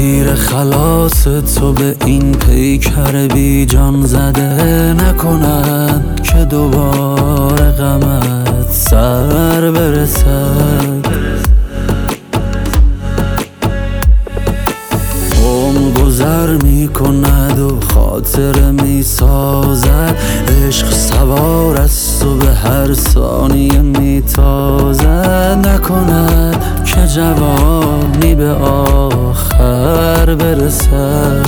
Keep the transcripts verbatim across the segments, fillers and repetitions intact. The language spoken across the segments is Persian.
تیر خلاص تو به این پیکر بی جان زده نکند که دوباره غمت سر برسد. عمر گذر می کند و خاطر می سازد، عشق سوار است و به هر ثانیه می تازد. نکند که جوانی به آخر برسد.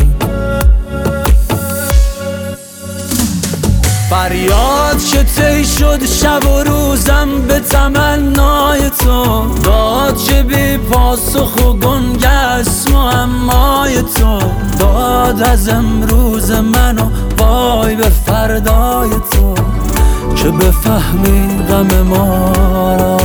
فریاد که طی شد شب و روزم به تمنای تو، داد که بی پاسخ و گنگست معمای تو، داد از امروز منو وای به فردای تو که بفهمی غم ما را.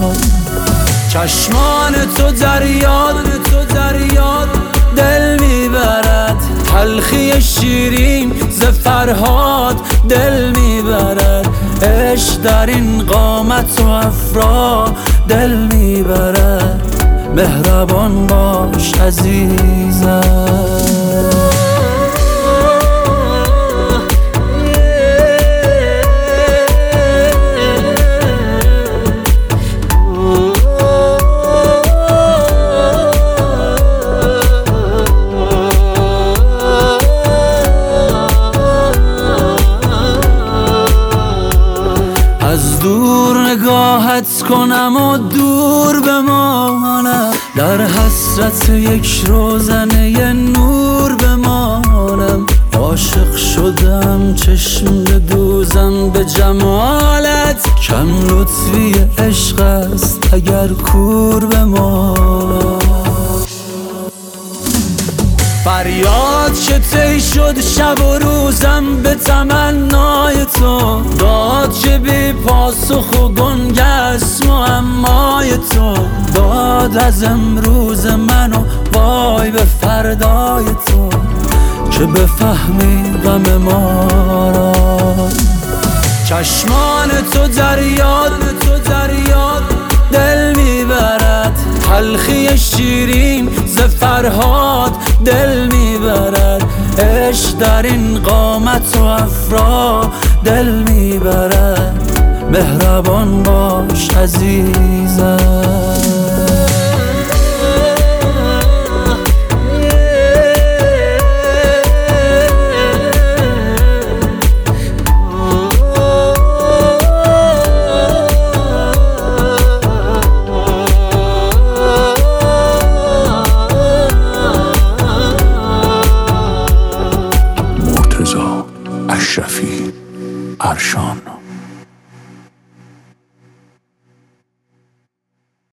چشمان تو دریاد تو دریاد دل میبرد، تلخی شیرین ز فرهاد دل میبرد. عشق در این قامت و افرا دل میبرد، مهربان باش عزیزم. از دور نگاهت کنم و دور بمانم، در حسرت یک روزنه نور بمانم. عاشق شدم چشم بدوزم به جمالت، کم لطفی عشق است اگر کور بمانم. فریاد که طی شد شب و روزم به تمنای تو، داد که بی پاسخ و گنگست معمای تو، داد از امروز منو وای به فردای تو که بفهمی غم ما را. چشمان تو دریاد تو دریاد دل میبرد، تلخی شیرین ز فرهاد دل میبرد. عشق در این قامت و افرا دل میبرد، مهربان باش عزیزم. اشرفی ارشان.